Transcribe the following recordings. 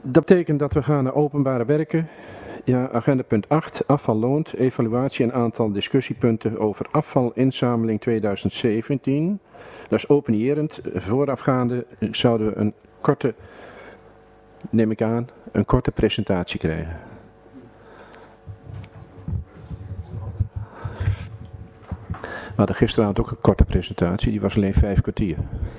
Dat betekent dat we gaan naar openbare werken. Ja, agenda punt 8, afval loont, evaluatie en aantal discussiepunten over afvalinzameling 2017. Dat is openierend. Voorafgaande zouden we een korte, neem ik aan, een korte presentatie krijgen. We hadden gisteravond ook een korte presentatie, die was alleen 5 kwartier.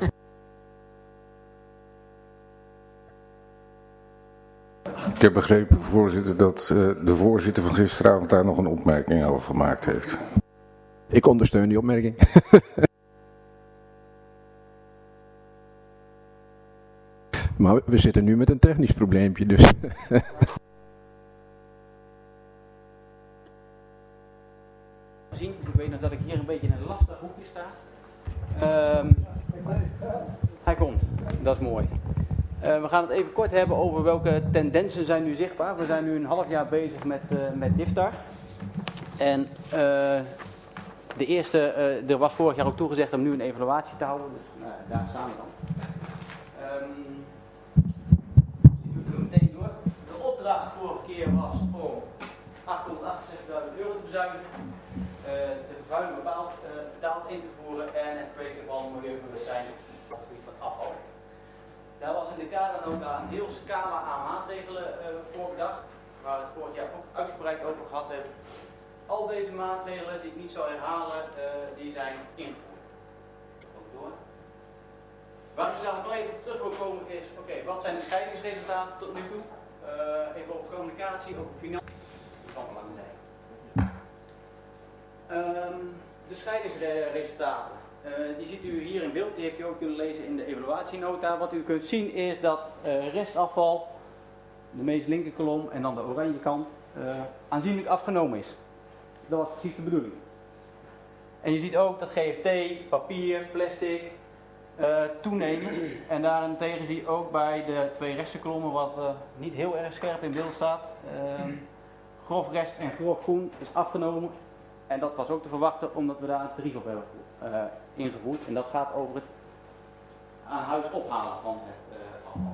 Ik heb begrepen, voorzitter, dat de voorzitter van gisteravond daar nog een opmerking over gemaakt heeft. Ik ondersteun die opmerking. Maar we zitten nu met een technisch probleempje, dus. Ik weet nog dat ik hier een beetje in een lastig hoekje sta. Hij komt, dat is mooi. We gaan het even kort hebben over welke tendensen zijn nu zichtbaar. We zijn nu een half jaar bezig met DIFTAR. En de eerste, er was vorig jaar ook toegezegd om nu een evaluatie te houden. Dus daar staan we dan. Ik doe het meteen door. De opdracht vorige keer was om 868.000 euro te bezuinigen. De vervuiling betaald in te voeren en het kweken van milieubewustzijn op het gebied van afval. Daar was in de kadernota een heel scala aan maatregelen voor bedacht, waar we het vorig jaar ook uitgebreid over gehad hebben. Al deze maatregelen die ik niet zal herhalen, die zijn ingevoerd. Door. Waar ik zo dadelijk nog even op terug wil komen is, oké, wat zijn de scheidingsresultaten tot nu toe? Even op communicatie, over financiën, die van belang zijn. De scheidingsresultaten, die ziet u hier in beeld, die heeft u ook kunnen lezen in de evaluatienota. Wat u kunt zien is dat restafval, de meest linker kolom en dan de oranje kant, aanzienlijk afgenomen is. Dat was precies de bedoeling. En je ziet ook dat GFT, papier, plastic toenemen. En daarentegen zie je ook bij de twee rechtse kolommen, wat niet heel erg scherp in beeld staat, grof rest en grof groen is afgenomen. En dat was ook te verwachten omdat we daar een tarief op hebben ingevoerd. En dat gaat over het aan huis ophalen van het afval.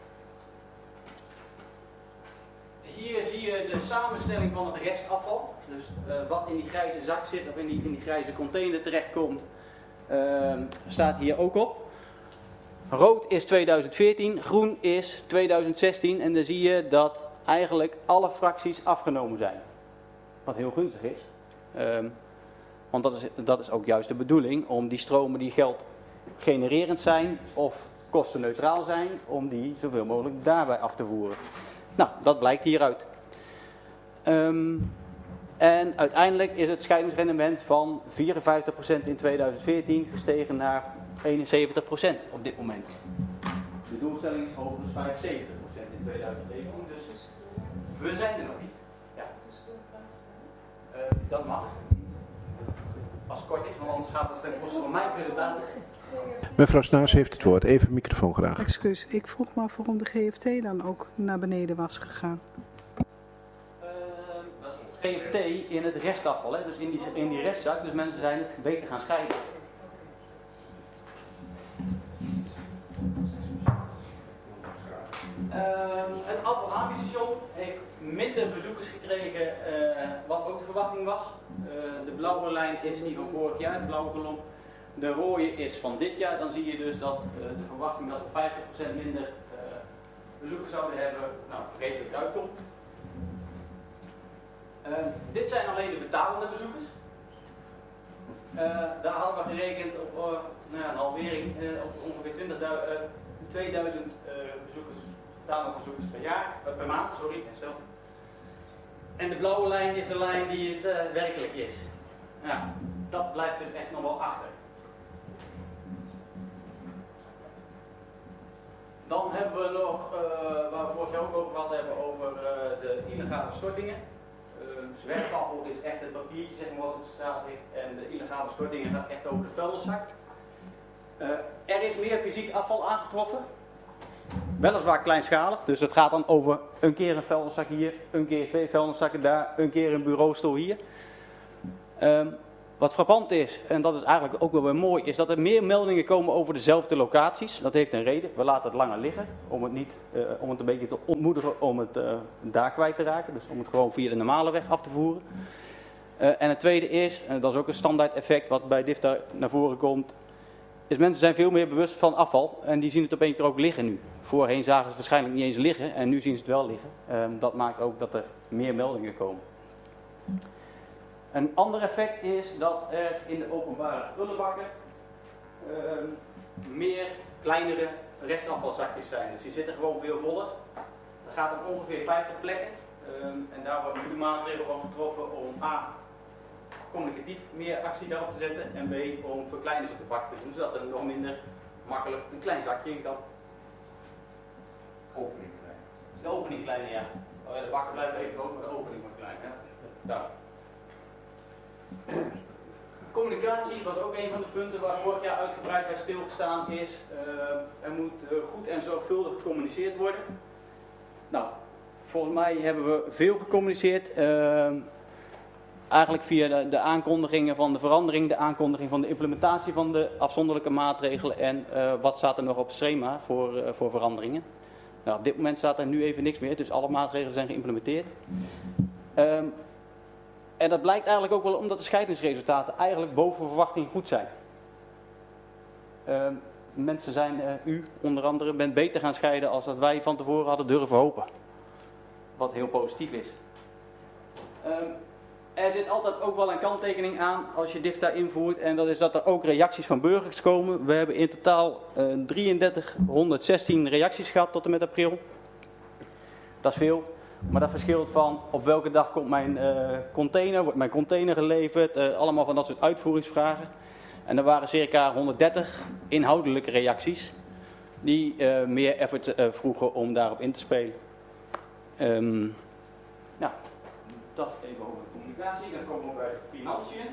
Hier zie je de samenstelling van het restafval. Dus wat in die grijze zak zit of in die grijze container terechtkomt, staat hier ook op. Rood is 2014, groen is 2016 en dan zie je dat eigenlijk alle fracties afgenomen zijn. Wat heel gunstig is. Want dat is ook juist de bedoeling om die stromen die geld genererend zijn of kostenneutraal zijn, om die zoveel mogelijk daarbij af te voeren. Nou, dat blijkt hieruit. En uiteindelijk is het scheidingsrendement van 54% in 2014 gestegen naar 71% op dit moment. De doelstelling is overigens 75% in 2017, dus we zijn er nog niet. Ja. Dat mag. Als het kort is, want anders gaat het ten koste van mijn presentatie. Mevrouw Snaars heeft het woord. Even microfoon graag. Excuus, ik vroeg me af waarom de GFT dan ook naar beneden was gegaan. GFT in het restafval, hè? Dus in die restzak, dus mensen zijn het beter gaan scheiden. Het afvalaanbiestation heeft minder bezoekers gekregen, wat ook de verwachting was. De blauwe lijn is die van vorig jaar, de blauwe kolom. De rode is van dit jaar. Dan zie je dus dat de verwachting dat we 50% minder bezoekers zouden hebben, nou, redelijk uitkomt. Dit zijn alleen de betalende bezoekers. Daar hadden we gerekend op een halvering op ongeveer 2000 bezoekers, betalende bezoekers per maand, herstel. En de blauwe lijn is de lijn die het werkelijk is. Nou, dat blijft dus echt nog wel achter. Dan hebben we nog, waar we vorig jaar ook over gehad hebben, over de illegale stortingen. Zwerfafval is echt het papiertje, zeg maar, wat op de straat ligt. En de illegale stortingen gaat echt over de vuilniszak. Er is meer fysiek afval aangetroffen. Weliswaar kleinschalig, dus het gaat dan over een keer een vuilniszak hier, een keer 2 vuilniszakken daar, een keer een bureaustoel hier. Wat frappant is, en dat is eigenlijk ook wel weer mooi, is dat er meer meldingen komen over dezelfde locaties. Dat heeft een reden. We laten het langer liggen om het een beetje te ontmoedigen om het daar kwijt te raken. Dus om het gewoon via de normale weg af te voeren. En het tweede is, en dat is ook een standaard effect wat bij DIFTA naar voren komt, is mensen zijn veel meer bewust van afval en die zien het op één keer ook liggen nu. Voorheen zagen ze het waarschijnlijk niet eens liggen en nu zien ze het wel liggen. Dat maakt ook dat er meer meldingen komen. Een ander effect is dat er in de openbare prullenbakken meer kleinere restafvalzakjes zijn. Dus die zitten gewoon veel voller. Dat gaat om ongeveer 50 plekken. En daar wordt nu maatregelen van getroffen om A, communicatief meer actie daarop te zetten. En B, om verkleiners op de bak te doen, zodat er nog minder makkelijk een klein zakje in kan. Opening klein. De opening kleiner, ja. De bakken blijven even groot, maar de opening wordt klein. Hè? Daar. Communicatie was ook een van de punten waar vorig jaar uitgebreid bij stilgestaan is. Er moet goed en zorgvuldig gecommuniceerd worden. Nou, volgens mij hebben we veel gecommuniceerd. Eigenlijk via de aankondigingen van de verandering, de aankondiging van de implementatie van de afzonderlijke maatregelen en wat staat er nog op het schema voor veranderingen. Nou, op dit moment staat er nu even niks meer, dus alle maatregelen zijn geïmplementeerd. En dat blijkt eigenlijk ook wel omdat de scheidingsresultaten eigenlijk boven verwachting goed zijn. Mensen zijn, u onder andere, bent beter gaan scheiden als dat wij van tevoren hadden durven hopen. Wat heel positief is. Er zit altijd ook wel een kanttekening aan als je DIFTA invoert en dat is dat er ook reacties van burgers komen. We hebben in totaal 3316 reacties gehad tot en met april. Dat is veel. Maar dat verschilt van op welke dag komt mijn container, wordt mijn container geleverd, allemaal van dat soort uitvoeringsvragen. En er waren circa 130 inhoudelijke reacties die meer effort vroegen om daarop in te spelen. Nou, dat even over de communicatie. Dan komen we bij de financiën.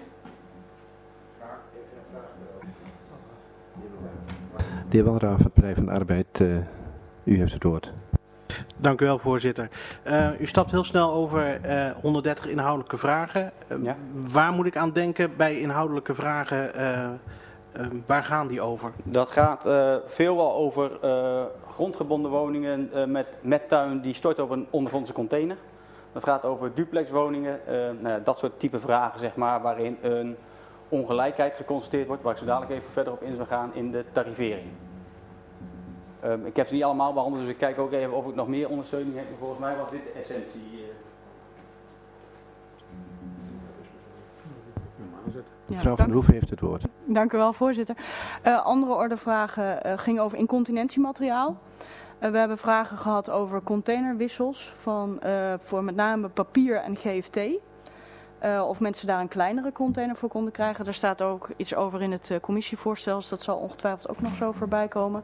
De heer Walraaf, het Partij van de Arbeid, u heeft het woord. Dank u wel, voorzitter. U stapt heel snel over 130 inhoudelijke vragen. Ja. Waar moet ik aan denken bij inhoudelijke vragen? Waar gaan die over? Dat gaat veelal over grondgebonden woningen met tuin die stort op een ondergrondse container. Dat gaat over duplexwoningen, dat soort type vragen zeg maar, waarin een ongelijkheid geconstateerd wordt, waar ik zo dadelijk even verder op in zal gaan in de tarivering. Ik heb ze niet allemaal behandeld, dus ik kijk ook even of ik nog meer ondersteuning heb. Maar volgens mij was dit de essentie. Mevrouw van der Hoef heeft het woord. Dank u wel, voorzitter. Andere ordevragen gingen over incontinentiemateriaal. We hebben vragen gehad over containerwissels voor met name papier en GFT. Of mensen daar een kleinere container voor konden krijgen. Daar staat ook iets over in het commissievoorstel, dus dat zal ongetwijfeld ook nog zo voorbij komen.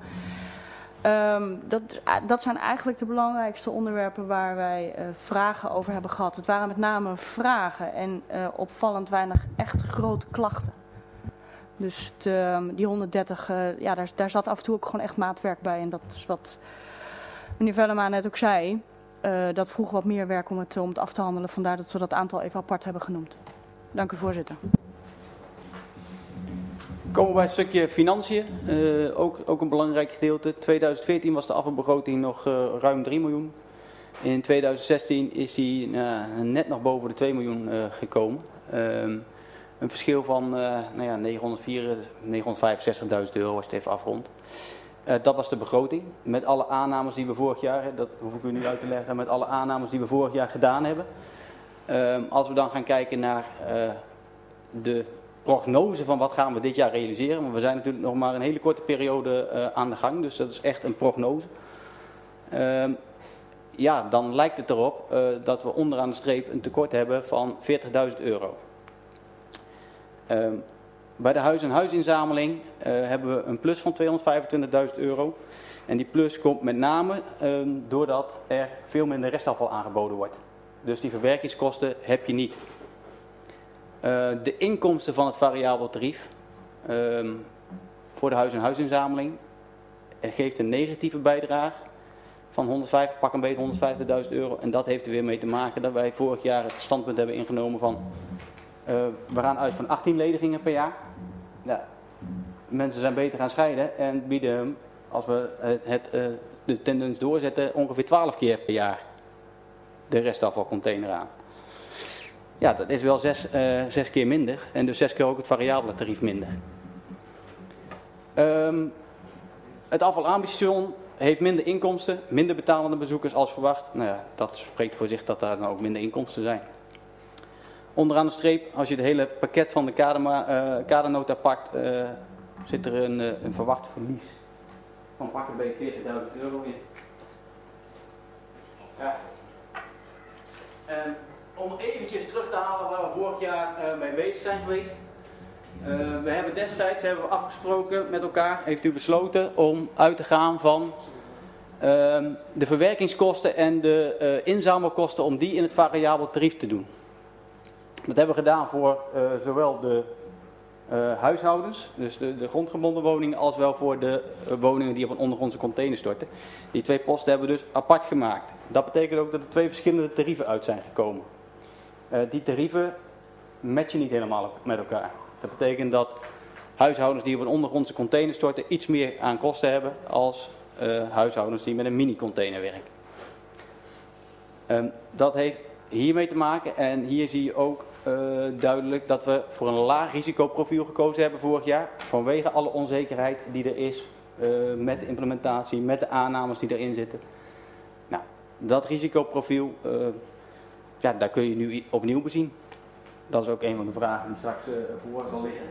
Dat zijn eigenlijk de belangrijkste onderwerpen waar wij vragen over hebben gehad. Het waren met name vragen en opvallend weinig echt grote klachten. Dus die 130, daar zat af en toe ook gewoon echt maatwerk bij. En dat is wat meneer Vellema net ook zei. Dat vroeg wat meer werk om het af te handelen. Vandaar dat we dat aantal even apart hebben genoemd. Dank u, voorzitter. Komen we bij het stukje financiën. Ook een belangrijk gedeelte. 2014 was de afvalbegroting nog ruim 3 miljoen. In 2016 is die net nog boven de 2 miljoen gekomen. Een verschil van 965.000 euro als je het even afrondt. Dat was de begroting. Met alle aannames die we vorig jaar, dat hoef ik u niet uit te leggen, met alle aannames die we vorig jaar gedaan hebben. Als we dan gaan kijken naar de prognose van wat gaan we dit jaar realiseren. Want we zijn natuurlijk nog maar een hele korte periode aan de gang. Dus dat is echt een prognose. Dan lijkt het erop dat we onderaan de streep een tekort hebben van €40.000. Bij de huis-en-huisinzameling hebben we een plus van €225.000. En die plus komt met name doordat er veel minder restafval aangeboden wordt. Dus die verwerkingskosten heb je niet. De inkomsten van het variabel tarief voor de huis-en-huisinzameling geeft een negatieve bijdrage van pak een beetje €150.000. En dat heeft er weer mee te maken dat wij vorig jaar het standpunt hebben ingenomen van We gaan uit van 18 ledigingen per jaar. Ja, mensen zijn beter gaan scheiden en bieden, als we de tendens doorzetten, ongeveer 12 keer per jaar de restafvalcontainer aan. Ja, dat is wel 6 keer minder en dus 6 keer ook het variabele tarief minder. Het afvalaanbiedsstation heeft minder inkomsten, minder betalende bezoekers als verwacht. Nou ja, dat spreekt voor zich dat daar dan ook minder inkomsten zijn. Onderaan de streep, als je het hele pakket van de kadernota pakt, zit er een verwacht verlies van pakken bij 40.000 euro in. Ja. Om eventjes terug te halen waar we vorig jaar mee bezig zijn geweest. We hebben destijds afgesproken met elkaar, heeft u besloten om uit te gaan van de verwerkingskosten en de inzamelkosten, om die in het variabel tarief te doen. Dat hebben we gedaan voor zowel de huishoudens, dus de grondgebonden woningen, als wel voor de woningen die op een ondergrondse container storten. Die 2 posten hebben we dus apart gemaakt. Dat betekent ook dat er 2 verschillende tarieven uit zijn gekomen. Die tarieven matchen niet helemaal met elkaar. Dat betekent dat huishoudens die op een ondergrondse container storten iets meer aan kosten hebben als huishoudens die met een mini-container werken. Dat heeft hiermee te maken en hier zie je ook duidelijk dat we voor een laag risicoprofiel gekozen hebben vorig jaar. Vanwege alle onzekerheid die er is met de implementatie, met de aannames die erin zitten. Nou, dat risicoprofiel, daar kun je nu opnieuw bezien. Dat is ook een van de vragen die straks voor zal liggen.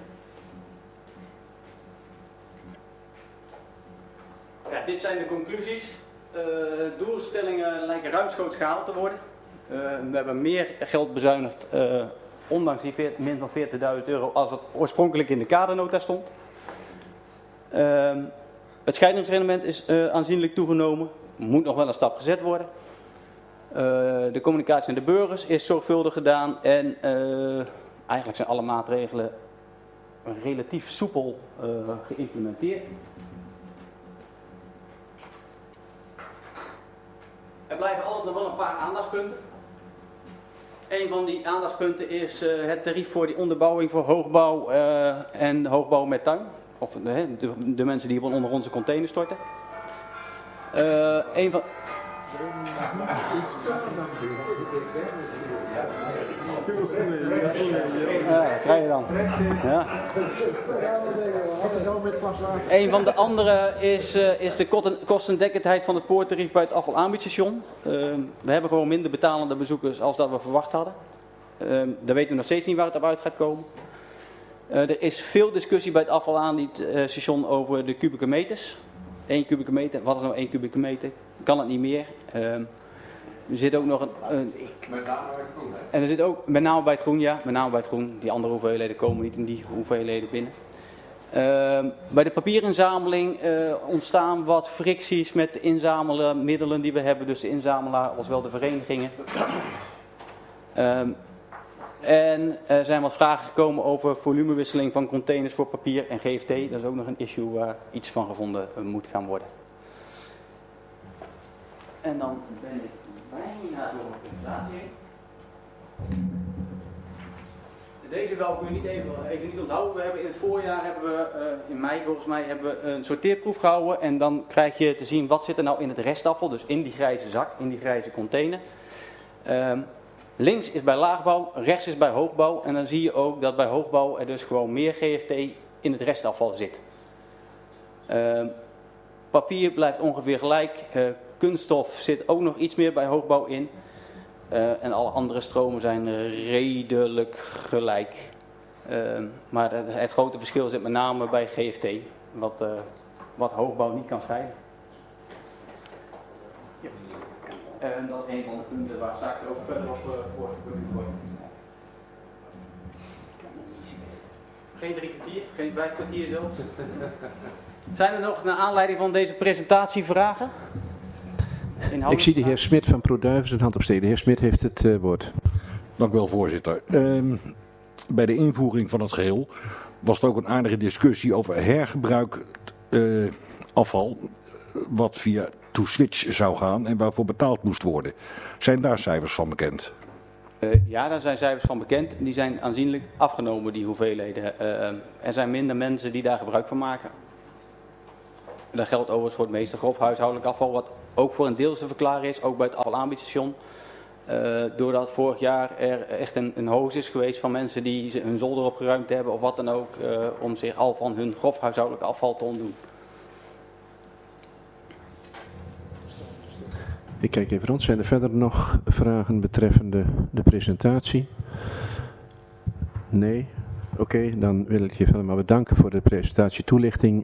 Ja, dit zijn de conclusies. Doelstellingen lijken ruimschoots gehaald te worden. We hebben meer geld bezuinigd, ondanks die min van 40.000 euro, als het oorspronkelijk in de kadernota stond. Het scheidingsrendement is aanzienlijk toegenomen. Moet nog wel een stap gezet worden. De communicatie aan de burgers is zorgvuldig gedaan en eigenlijk zijn alle maatregelen relatief soepel geïmplementeerd. Er blijven altijd nog wel een paar aandachtspunten. Een van die aandachtspunten is het tarief voor die onderbouwing voor hoogbouw en hoogbouw met tuin. Of de mensen die op een ondergrondse container storten. Een van... Ja, dat krijg je dan. Ja. Een van de andere is de kostendekkendheid van het poorttarief bij het afvalaanbiedsstation. We hebben gewoon minder betalende bezoekers als dat we verwacht hadden. Daar weten we nog steeds niet waar het op uit gaat komen. Er is veel discussie bij het afvalaanbiedsstation over de kubieke meters. 1 kubieke meter, wat is nou 1 kubieke meter? Kan het niet meer. Er zit ook nog met name bij het groen, hè? En er zit ook, met name bij het groen, ja. Met name bij het groen. Die andere hoeveelheden komen niet in die hoeveelheden binnen. Bij de papierinzameling ontstaan wat fricties met de inzamelmiddelen die we hebben. Dus de inzamelaar als wel de verenigingen. En er zijn wat vragen gekomen over volumewisseling van containers voor papier en GFT. Dat is ook nog een issue waar iets van gevonden moet gaan worden. En dan ben ik bijna door mijn presentatie heen. Deze wil ik u niet even niet onthouden. We hebben in het voorjaar, in mei volgens mij, hebben we een sorteerproef gehouden. En dan krijg je te zien wat zit er nou in het restafval, dus in die grijze zak, in die grijze container. Links is bij laagbouw, rechts is bij hoogbouw. En dan zie je ook dat bij hoogbouw er dus gewoon meer GFT in het restafval zit. Papier blijft ongeveer gelijk. Kunststof zit ook nog iets meer bij hoogbouw in. En alle andere stromen zijn redelijk gelijk. Maar het grote verschil zit met name bij GFT. Wat hoogbouw niet kan scheiden. En dat is een van de punten waar straks ook verder op voortgekomen wordt. Geen 3 kwartier, geen 5 kwartier zelfs. Zijn er nog naar aanleiding van deze presentatie vragen? Ik zie de heer Smit van ProDuiven zijn hand opsteken. De heer Smit heeft het woord. Dank u wel, voorzitter. Bij de invoering van het geheel was er ook een aardige discussie over hergebruik afval, wat via To Switch zou gaan en waarvoor betaald moest worden. Zijn daar cijfers van bekend? Ja, daar zijn cijfers van bekend. Die zijn aanzienlijk afgenomen, die hoeveelheden. Er zijn minder mensen die daar gebruik van maken. Dat geldt overigens voor het meeste grof huishoudelijk afval, wat ook voor een deel te verklaren is, ook bij het afvalaanbiedsstation. Doordat vorig jaar er echt een hoos is geweest van mensen die hun zolder opgeruimd hebben of wat dan ook, om zich al van hun grof huishoudelijk afval te ontdoen. Ik kijk even rond. Zijn er verder nog vragen betreffende de presentatie? Nee? Oké, dan wil ik je helemaal bedanken voor de presentatie toelichting.